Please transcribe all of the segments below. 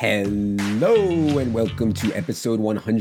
Hello and welcome to episode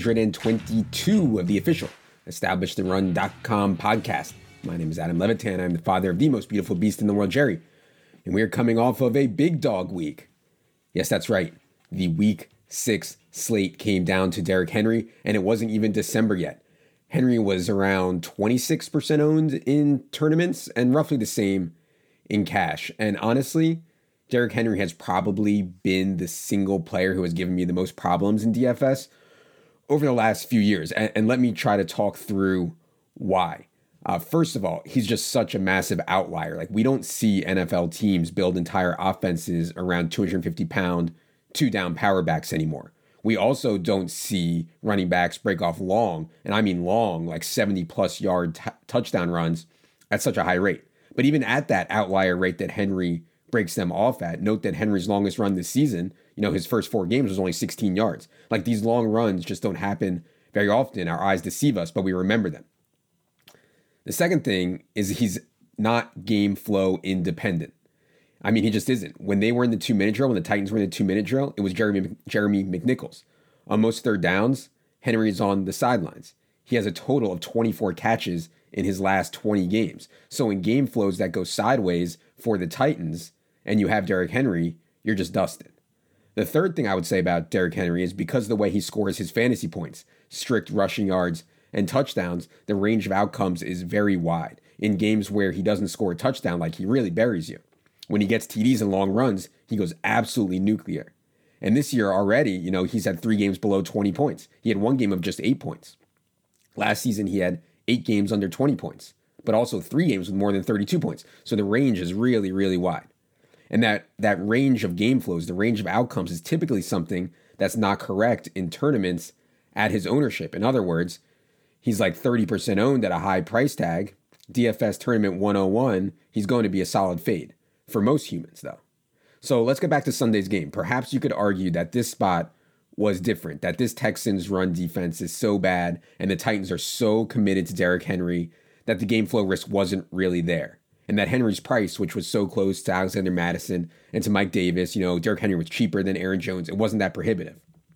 122 of the official EstablishTheRun.com podcast. My name is Adam Levitan. I'm the father of the most beautiful beast in the world, Jerry. And we are coming off of a big dog week. Yes, that's right. The week 6 slate came down to Derrick Henry, and it wasn't even December yet. Henry was around 26% owned in tournaments and roughly the same in cash. And honestly, Derrick Henry has probably been the single player who has given me the most problems in DFS over the last few years. And let me try to talk through why. First of all, he's just such a massive outlier. Like, we don't see NFL teams build entire offenses around 250-pound, two-down power backs anymore. We also don't see running backs break off long, and I mean long, like 70-plus yard touchdown runs at such a high rate. But even at that outlier rate that Henry breaks them off at, note that Henry's longest run this season, his first 4 games was only 16 yards. Like, these long runs just don't happen very often. Our eyes deceive us, but we remember them. The second thing is he's not game flow independent. I mean, he just isn't. When they were in the 2-minute drill, when the Titans were in the 2-minute drill, it was Jeremy McNichols. On most third downs, Henry is on the sidelines. He has a total of 24 catches in his last 20 games. So in game flows that go sideways for the Titans, and you have Derrick Henry, you're just dusted. The third thing I would say about Derrick Henry is because of the way he scores his fantasy points, strict rushing yards, and touchdowns, the range of outcomes is very wide. In games where he doesn't score a touchdown, like, he really buries you. When he gets TDs and long runs, he goes absolutely nuclear. And this year already, he's had 3 games below 20 points. He had 1 game of just 8 points. Last season, he had 8 games under 20 points, but also 3 games with more than 32 points. So the range is really, really wide. And that range of game flows, the range of outcomes, is typically something that's not correct in tournaments at his ownership. In other words, he's like 30% owned at a high price tag. DFS Tournament 101, he's going to be a solid fade for most humans, though. So let's get back to Sunday's game. Perhaps you could argue that this spot was different, that this Texans run defense is so bad and the Titans are so committed to Derrick Henry that the game flow risk wasn't really there. And that Henry's price, which was so close to Alexander Mattison and to Mike Davis, Derrick Henry was cheaper than Aaron Jones. It wasn't that prohibitive.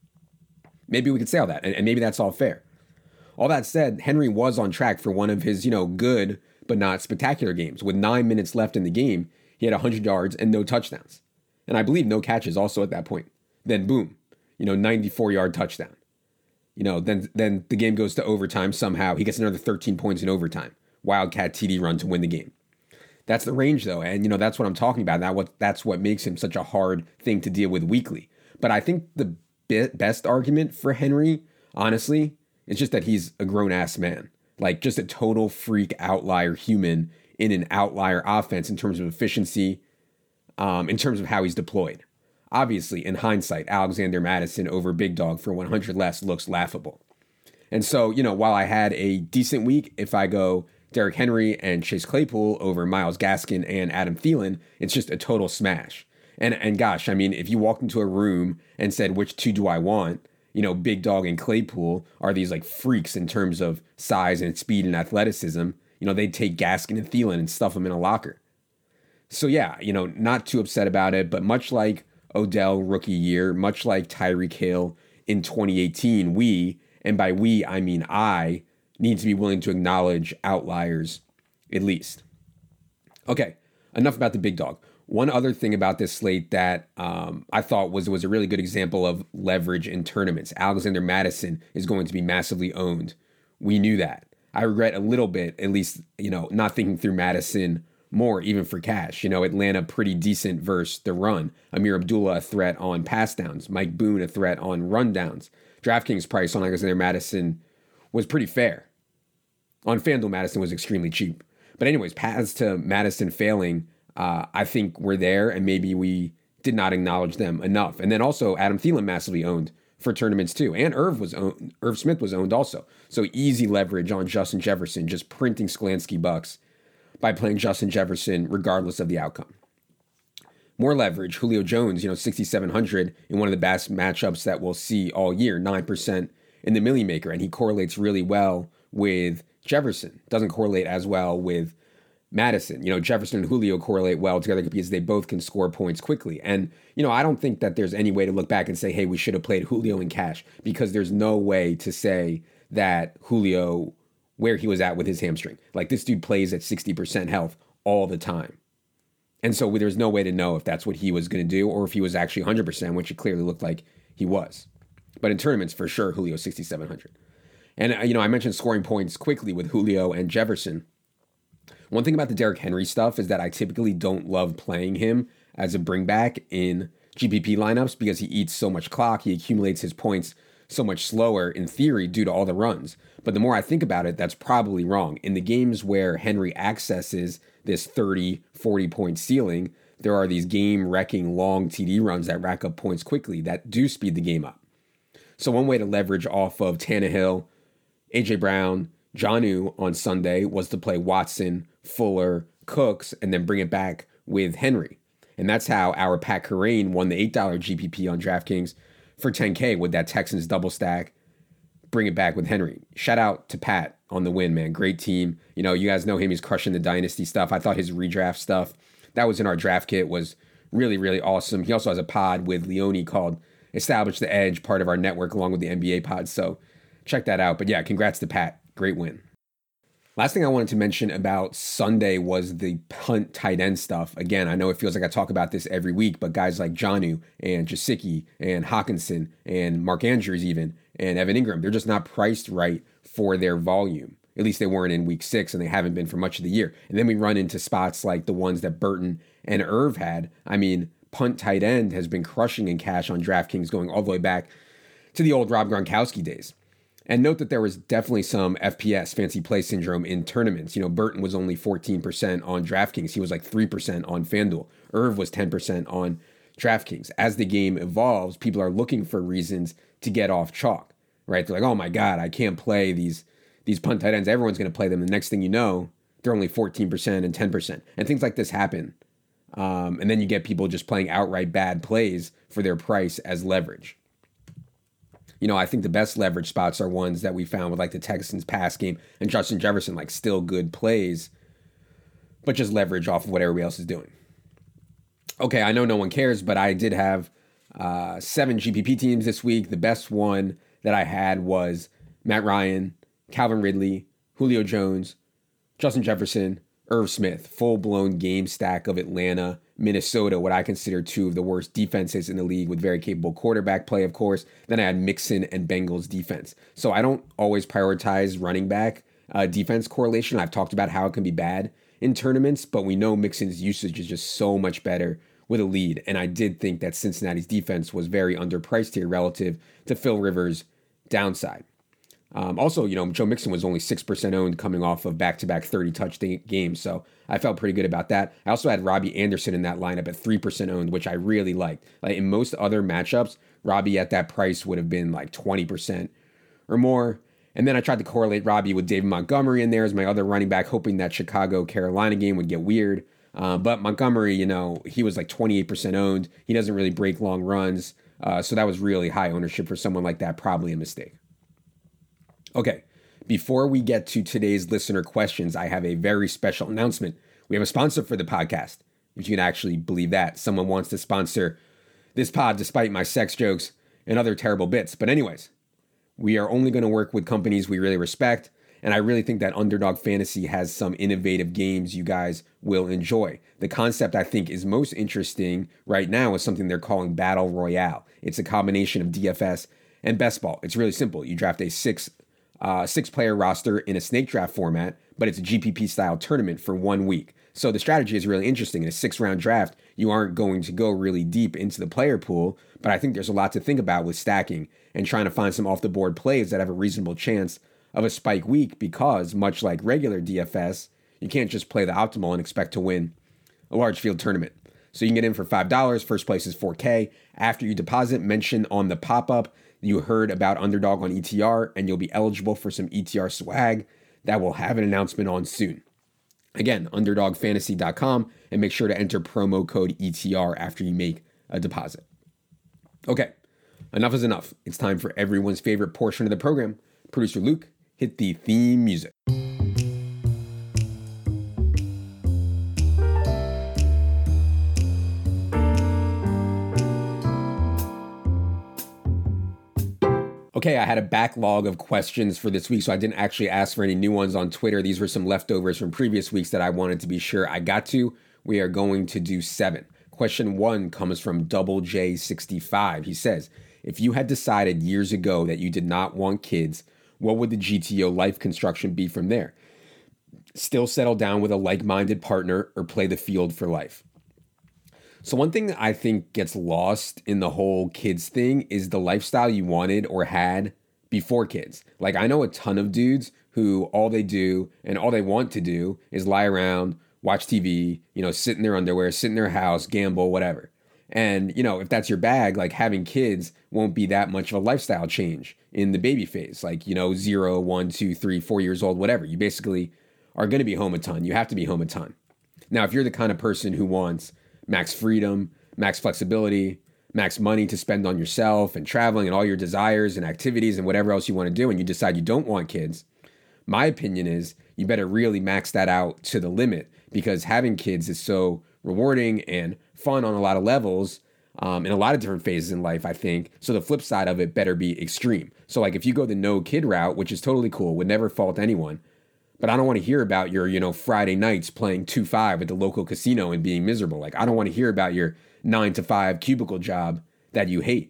Maybe we could say all that, and maybe that's all fair. All that said, Henry was on track for one of his, good but not spectacular games. With 9 minutes left in the game, he had 100 yards and no touchdowns. And I believe no catches also at that point. Then boom, 94-yard touchdown. Then the game goes to overtime somehow. He gets another 13 points in overtime. Wildcat TD run to win the game. That's the range, though, and that's what I'm talking about. That's what makes him such a hard thing to deal with weekly. But I think the best argument for Henry, honestly, is just that he's a grown-ass man. Like, just a total freak outlier human in an outlier offense in terms of efficiency, in terms of how he's deployed. Obviously, in hindsight, Alexander Mattison over Big Dog for 100 less looks laughable. And so, while I had a decent week, if I go Derrick Henry and Chase Claypool over Myles Gaskin and Adam Thielen, it's just a total smash. And gosh, I mean, if you walked into a room and said, which 2 do I want? Big Dog and Claypool are these like freaks in terms of size and speed and athleticism. They'd take Gaskin and Thielen and stuff them in a locker. So yeah, not too upset about it, but much like Odell rookie year, much like Tyreek Hill in 2018, and by we, I mean I, need to be willing to acknowledge outliers, at least. Okay, enough about the Big Dog. One other thing about this slate that I thought was a really good example of leverage in tournaments. Alexander Mattison is going to be massively owned. We knew that. I regret a little bit, at least, not thinking through Mattison more, even for cash. Atlanta pretty decent versus the run. Amir Abdullah a threat on pass downs. Mike Boone a threat on run downs. DraftKings price on Alexander Mattison was pretty fair. On FanDuel, Mattison was extremely cheap. But anyways, paths to Mattison failing, I think were there, and maybe we did not acknowledge them enough. And then also Adam Thielen massively owned for tournaments too. And Irv Smith was owned also. So easy leverage on Justin Jefferson, just printing Sklansky bucks by playing Justin Jefferson regardless of the outcome. More leverage, Julio Jones, 6,700 in one of the best matchups that we'll see all year, 9% in the Millie Maker, and he correlates really well with Jefferson. Doesn't correlate as well with Madison. Jefferson and Julio correlate well together because they both can score points quickly. And, I don't think that there's any way to look back and say, hey, we should have played Julio in cash, because there's no way to say that Julio, where he was at with his hamstring. Like, this dude plays at 60% health all the time. And so there's no way to know if that's what he was going to do or if he was actually 100%, which it clearly looked like he was. But in tournaments, for sure, Julio 6,700. And, I mentioned scoring points quickly with Julio and Jefferson. One thing about the Derrick Henry stuff is that I typically don't love playing him as a bringback in GPP lineups because he eats so much clock. He accumulates his points so much slower in theory due to all the runs. But the more I think about it, that's probably wrong. In the games where Henry accesses this 30, 40 point ceiling, there are these game wrecking long TD runs that rack up points quickly that do speed the game up. So one way to leverage off of Tannehill, AJ Brown, Jonnu on Sunday was to play Watson, Fuller, Cooks, and then bring it back with Henry. And that's how our Pat Kerrane won the $8 GPP on DraftKings for $10K with that Texans double stack. Bring it back with Henry. Shout out to Pat on the win, man. Great team. You guys know him. He's crushing the dynasty stuff. I thought his redraft stuff that was in our draft kit was really, really awesome. He also has a pod with Leone called Establish the Edge, part of our network along with the NBA pod. So check that out. But yeah, congrats to Pat. Great win. Last thing I wanted to mention about Sunday was the punt tight end stuff. Again, I know it feels like I talk about this every week, but guys like Jonnu and Gesicki and Hawkinson and Mark Andrews even and Evan Ingram, they're just not priced right for their volume. At least they weren't in week 6 and they haven't been for much of the year. And then we run into spots like the ones that Burton and Irv had. I mean, punt tight end has been crushing in cash on DraftKings going all the way back to the old Rob Gronkowski days. And note that there was definitely some FPS, fancy play syndrome, in tournaments. Burton was only 14% on DraftKings. He was like 3% on FanDuel. Irv was 10% on DraftKings. As the game evolves, people are looking for reasons to get off chalk, right? They're like, oh my God, I can't play these punt tight ends. Everyone's going to play them. The next thing you know, they're only 14% and 10%. And things like this happen. And then you get people just playing outright bad plays for their price as leverage. I think the best leverage spots are ones that we found with like the Texans pass game and Justin Jefferson, like still good plays, but just leverage off of what everybody else is doing. Okay, I know no one cares, but I did have 7 GPP teams this week. The best one that I had was Matt Ryan, Calvin Ridley, Julio Jones, Justin Jefferson, Irv Smith, full-blown game stack of Atlanta, Minnesota, what I consider 2 of the worst defenses in the league with very capable quarterback play, of course. Then I had Mixon and Bengals defense. So I don't always prioritize running back defense correlation. I've talked about how it can be bad in tournaments, but we know Mixon's usage is just so much better with a lead. And I did think that Cincinnati's defense was very underpriced here relative to Phil Rivers' downside. Also, Joe Mixon was only 6% owned coming off of back-to-back 30-touch games, so I felt pretty good about that. I also had Robbie Anderson in that lineup at 3% owned, which I really liked. Like in most other matchups, Robbie at that price would have been like 20% or more. And then I tried to correlate Robbie with David Montgomery in there as my other running back, hoping that Chicago-Carolina game would get weird. But Montgomery, he was like 28% owned. He doesn't really break long runs, so that was really high ownership for someone like that, probably a mistake. Okay, before we get to today's listener questions, I have a very special announcement. We have a sponsor for the podcast, if you can actually believe that. Someone wants to sponsor this pod despite my sex jokes and other terrible bits. But anyways, we are only going to work with companies we really respect, and I really think that Underdog Fantasy has some innovative games you guys will enjoy. The concept I think is most interesting right now is something they're calling Battle Royale. It's a combination of DFS and best ball. It's really simple. You draft a six-player roster in a snake draft format, but it's a GPP-style tournament for 1 week. So the strategy is really interesting. In a 6-round draft, you aren't going to go really deep into the player pool, but I think there's a lot to think about with stacking and trying to find some off-the-board plays that have a reasonable chance of a spike week because, much like regular DFS, you can't just play the optimal and expect to win a large field tournament. So you can get in for $5. First place is $4K. After you deposit, mention on the pop-up you heard about Underdog on ETR, and you'll be eligible for some ETR swag that we'll have an announcement on soon. Again, underdogfantasy.com, and make sure to enter promo code ETR after you make a deposit. Okay, enough is enough. It's time for everyone's favorite portion of the program. Producer Luke, hit the theme music. Okay, I had a backlog of questions for this week, so I didn't actually ask for any new ones on Twitter. These were some leftovers from previous weeks that I wanted to be sure I got to. We are going to do 7. Question 1 comes from Double J65. He says, if you had decided years ago that you did not want kids, what would the GTO life construction be from there? Still settle down with a like-minded partner or play the field for life? So one thing that I think gets lost in the whole kids thing is the lifestyle you wanted or had before kids. Like I know a ton of dudes who all they do and all they want to do is lie around, watch TV, sit in their underwear, sit in their house, gamble, whatever. And, if that's your bag, like having kids won't be that much of a lifestyle change in the baby phase. Like, 0, 1, 2, 3, 4 years old, whatever. You basically are going to be home a ton. You have to be home a ton. Now, if you're the kind of person who wants max freedom, max flexibility, max money to spend on yourself and traveling and all your desires and activities and whatever else you want to do, and you decide you don't want kids, my opinion is you better really max that out to the limit, because having kids is so rewarding and fun on a lot of levels, in a lot of different phases in life, I think. So the flip side of it better be extreme. So like if you go the no kid route, which is totally cool, would never fault anyone, but I don't want to hear about your, Friday nights playing 2-5 at the local casino and being miserable. Like, I don't want to hear about your 9-to-5 cubicle job that you hate.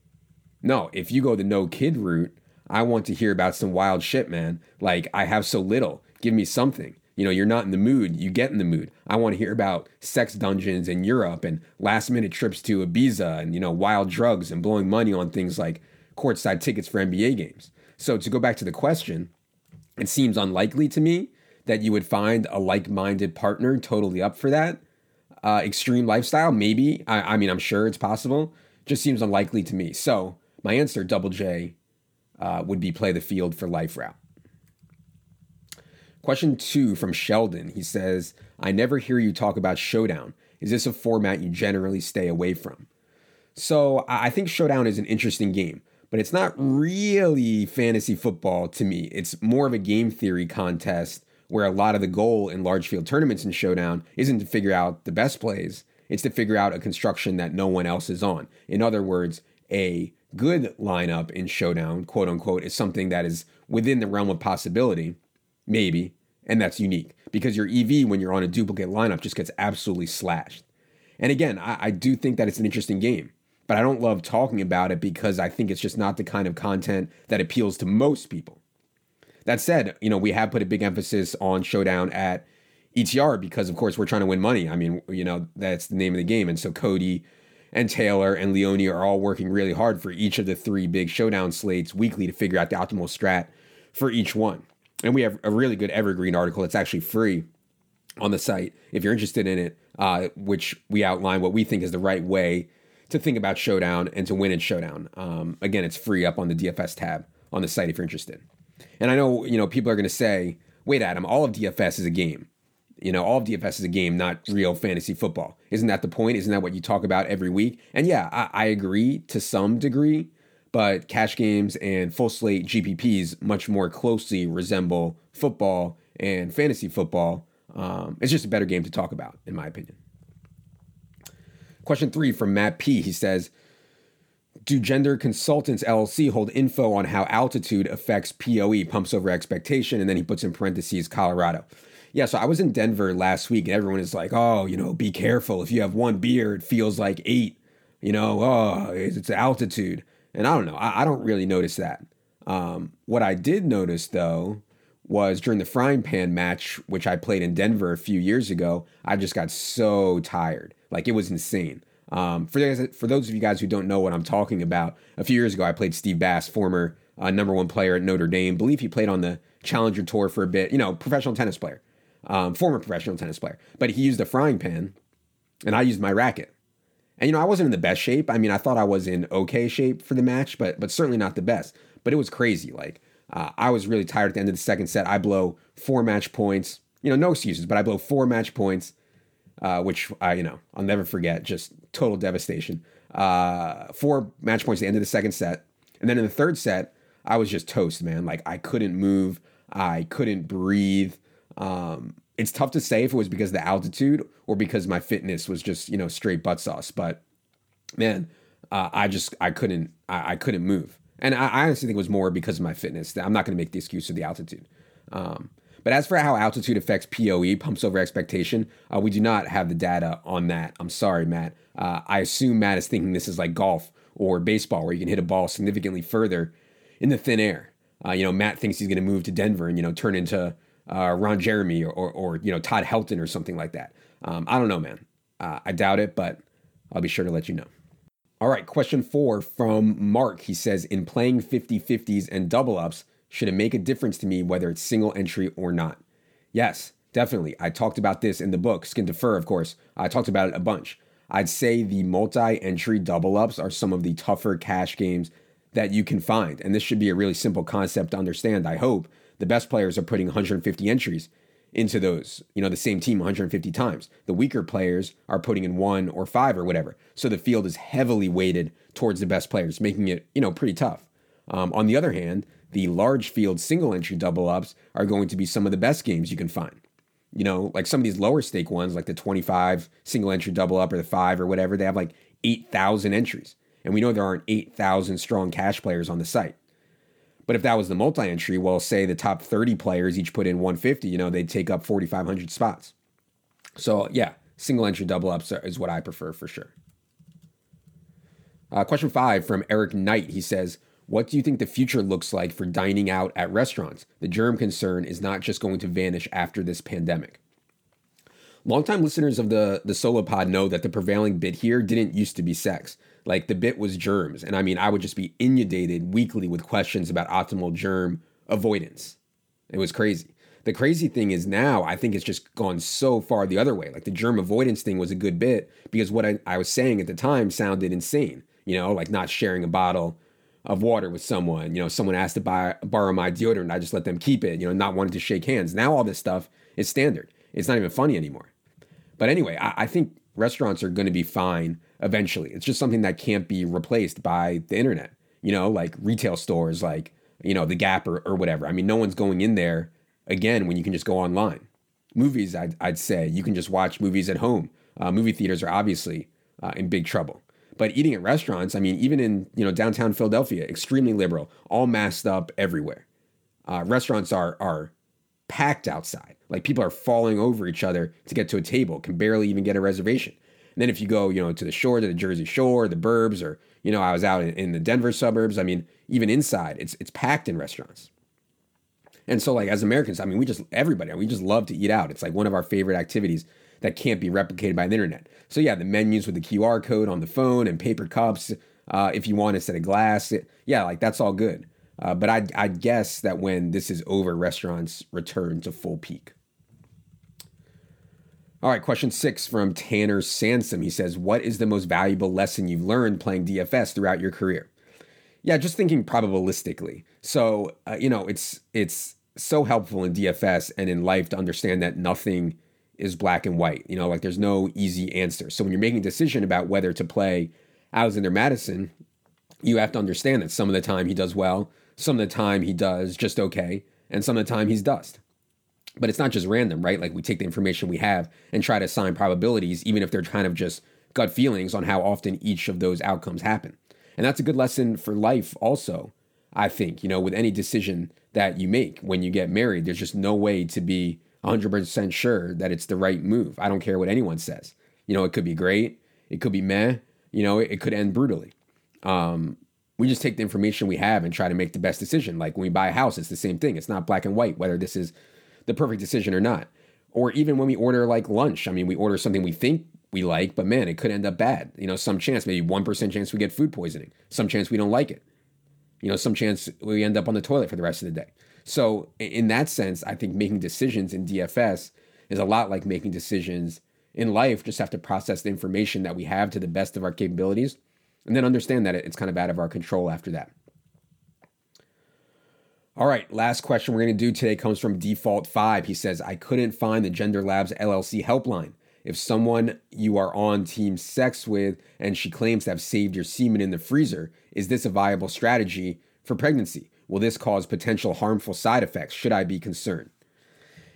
No, if you go the no kid route, I want to hear about some wild shit, man. Like, I have so little. Give me something. You're not in the mood. You get in the mood. I want to hear about sex dungeons in Europe and last minute trips to Ibiza and, wild drugs and blowing money on things like courtside tickets for NBA games. So to go back to the question, it seems unlikely to me that you would find a like-minded partner totally up for that extreme lifestyle. Maybe. I mean, I'm sure it's possible. Just seems unlikely to me. So my answer, Double J, would be play the field for life route. Question 2 from Sheldon. He says, I never hear you talk about Showdown. Is this a format you generally stay away from? So I think Showdown is an interesting game, but it's not really fantasy football to me. It's more of a game theory contest where a lot of the goal in large field tournaments in Showdown isn't to figure out the best plays. It's to figure out a construction that no one else is on. In other words, a good lineup in Showdown, quote unquote, is something that is within the realm of possibility, maybe, and that's unique because your EV when you're on a duplicate lineup just gets absolutely slashed. And again, I do think that it's an interesting game, but I don't love talking about it because I think it's just not the kind of content that appeals to most people. That said, we have put a big emphasis on Showdown at ETR because, of course, we're trying to win money. I mean, that's the name of the game. And so Cody and Taylor and Leone are all working really hard for each of the 3 big Showdown slates weekly to figure out the optimal strat for each one. And we have a really good evergreen article. It's actually free on the site if you're interested in it, which we outline what we think is the right way to think about Showdown and to win in Showdown. Again, it's free up on the DFS tab on the site if you're interested. And I know, people are going to say, wait, Adam, all of DFS is a game. All of DFS is a game, not real fantasy football. Isn't that the point? Isn't that what you talk about every week? And yeah, I agree to some degree, but cash games and full slate GPPs much more closely resemble football and fantasy football. It's just a better game to talk about, in my opinion. Question 3 from Matt P. He says, do Gender Consultants LLC hold info on how altitude affects POE, pumps over expectation? And then he puts in parentheses, Colorado. Yeah, so I was in Denver last week and everyone is like, oh, be careful. If you have 1 beer, it feels like 8. It's altitude. And I don't know. I don't really notice that. What I did notice, though, was during the frying pan match, which I played in Denver a few years ago, I just got so tired. Like, it was insane. For those of you guys who don't know what I'm talking about, a few years ago, I played Steve Bass, former number 1 player at Notre Dame. I believe he played on the Challenger Tour for a bit, professional tennis player, former professional tennis player. But he used a frying pan, and I used my racket. And, I wasn't in the best shape. I mean, I thought I was in okay shape for the match, but certainly not the best. But it was crazy. Like, I was really tired at the end of the second set. I blow 4 match points. No excuses, but I blow 4 match points, which I'll never forget. Just total devastation. 4 match points at the end of the second set. And then in the third set, I was just toast, man. Like, I couldn't move. I couldn't breathe. It's tough to say if it was because of the altitude or because my fitness was just, straight butt sauce. But man, I couldn't move. And I honestly think it was more because of my fitness. I'm not going to make the excuse of the altitude. But as for how altitude affects POE, pumps over expectation, we do not have the data on that. I'm sorry, Matt. I assume Matt is thinking this is like golf or baseball, where you can hit a ball significantly further in the thin air. Matt thinks he's going to move to Denver and, turn into Ron Jeremy or Todd Helton or something like that. I don't know, man. I doubt it, but I'll be sure to let you know. All right, question 4 from Mark. He says, in playing 50-50s and double ups, should it make a difference to me whether it's single entry or not? Yes, definitely. I talked about this in the book, Skin to Fur, of course. I talked about it a bunch. I'd say the multi-entry double ups are some of the tougher cash games that you can find. And this should be a really simple concept to understand, I hope. The best players are putting 150 entries into those, the same team 150 times. The weaker players are putting in 1 or 5 or whatever. So the field is heavily weighted towards the best players, making it, pretty tough. On the other hand, the large field single entry double ups are going to be some of the best games you can find. Like some of these lower stake ones, like the 25 single entry double up or the 5 or whatever, they have like 8,000 entries. And we know there aren't 8,000 strong cash players on the site. But if that was the multi-entry, well, say the top 30 players each put in 150, they'd take up 4,500 spots. So yeah, single entry double ups is what I prefer for sure. Question 5 from Eric Knight. He says, what do you think the future looks like for dining out at restaurants? The germ concern is not just going to vanish after this pandemic. Longtime listeners of the Solo Pod know that the prevailing bit here didn't used to be sex. Like, the bit was germs. And I would just be inundated weekly with questions about optimal germ avoidance. It was crazy. The crazy thing is now, I think it's just gone so far the other way. Like, the germ avoidance thing was a good bit because what I was saying at the time sounded insane. Like not sharing a bottle of water with someone. Someone asked to borrow my deodorant. I just let them keep it, not wanting to shake hands. Now all this stuff is standard. It's not even funny anymore. But anyway, I think restaurants are going to be fine eventually. It's just something that can't be replaced by the internet, like retail stores, like, the Gap or whatever. I mean, no one's going in there again when you can just go online. Movies, I'd say you can just watch movies at home. Movie theaters are obviously in big trouble. But eating at restaurants, I mean, even in, downtown Philadelphia, extremely liberal, all masked up everywhere. Restaurants are packed outside. Like, people are falling over each other to get to a table, can barely even get a reservation. And then if you go, to the shore, to the Jersey Shore, the burbs, or, I was out in the Denver suburbs. I mean, even inside, it's packed in restaurants. And so, like, as Americans, I mean, we just love to eat out. It's like one of our favorite activities that can't be replicated by the internet. So yeah, the menus with the QR code on the phone and paper cups, if you want instead of glass, like that's all good. But I'd guess that when this is over, restaurants return to full peak. All right, question 6 from Tanner Sansom. He says, what is the most valuable lesson you've learned playing DFS throughout your career? Yeah, just thinking probabilistically. So, it's so helpful in DFS and in life to understand that nothing is black and white. Like there's no easy answer. So when you're making a decision about whether to play Alexander Madison, you have to understand that some of the time he does well, some of the time he does just okay, and some of the time he's dust. But it's not just random, right? Like we take the information we have and try to assign probabilities, even if they're kind of just gut feelings on how often each of those outcomes happen. And that's a good lesson for life also, I think, with any decision that you make. When you get married, there's just no way to be 100% sure that it's the right move. I don't care what anyone says. It could be great. It could be meh. It could end brutally. We just take the information we have and try to make the best decision. Like when we buy a house, it's the same thing. It's not black and white, whether this is the perfect decision or not. Or even when we order like lunch, I mean, we order something we think we like, but man, it could end up bad. Some chance, maybe 1% chance we get food poisoning. Some chance we don't like it. Some chance we end up on the toilet for the rest of the day. So in that sense, I think making decisions in DFS is a lot like making decisions in life. Just have to process the information that we have to the best of our capabilities and then understand that it's kind of out of our control after that. All right, last question we're going to do today comes from Default 5. He says, I couldn't find the Gender Labs LLC helpline. If someone you are on team sex with and she claims to have saved your semen in the freezer, is this a viable strategy for pregnancy? Will this cause potential harmful side effects? Should I be concerned?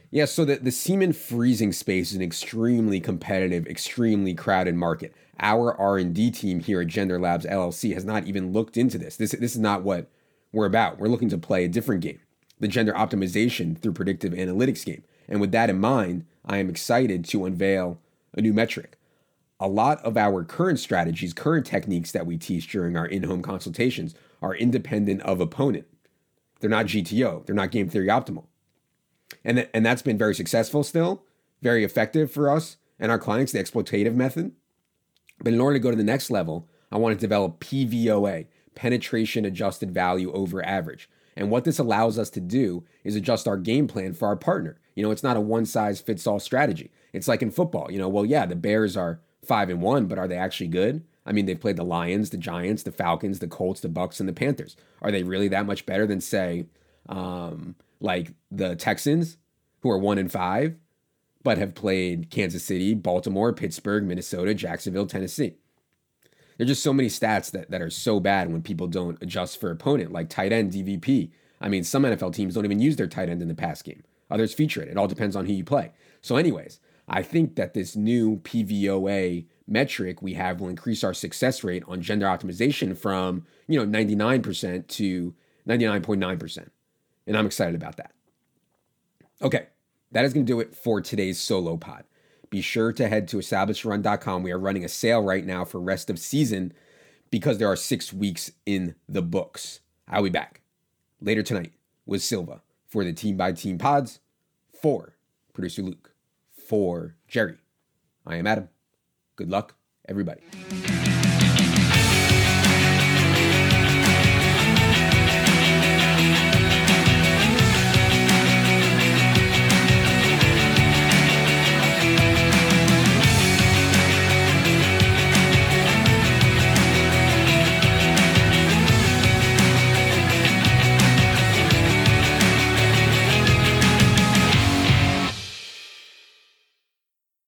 Yeah, so the semen freezing space is an extremely competitive, extremely crowded market. Our R&D team here at Gender Labs LLC has not even looked into this. This is not what we're about. We're looking to play a different game, the gender optimization through predictive analytics game. And with that in mind, I am excited to unveil a new metric. A lot of our current strategies, current techniques that we teach during our in-home consultations are independent of opponent. They're not GTO. They're not game theory optimal. And that's been very successful still, very effective for us and our clients, the exploitative method. But in order to go to the next level, I want to develop PVOA, penetration adjusted value over average. And what this allows us to do is adjust our game plan for our partner. It's not a one size fits all strategy. It's like in football, the Bears are 5-1, but are they actually good? I mean, they've played the Lions, the Giants, the Falcons, the Colts, the Bucks, and the Panthers. Are they really that much better than, say, like the Texans, who are 1-5, but have played Kansas City, Baltimore, Pittsburgh, Minnesota, Jacksonville, Tennessee? There's just so many stats that are so bad when people don't adjust for opponent, like tight end, DVP. I mean, some NFL teams don't even use their tight end in the pass game. Others feature it. It all depends on who you play. So anyways, I think that this new PVOA metric we have will increase our success rate on gender optimization from, 99% to 99.9%. And I'm excited about that. Okay, that is going to do it for today's solo pod. Be sure to head to establishedrun.com. We are running a sale right now for rest of season because there are 6 weeks in the books. I'll be back later tonight with Silva for the Team by Team pods, for producer Luke, for Jerry. I am Adam. Good luck, everybody.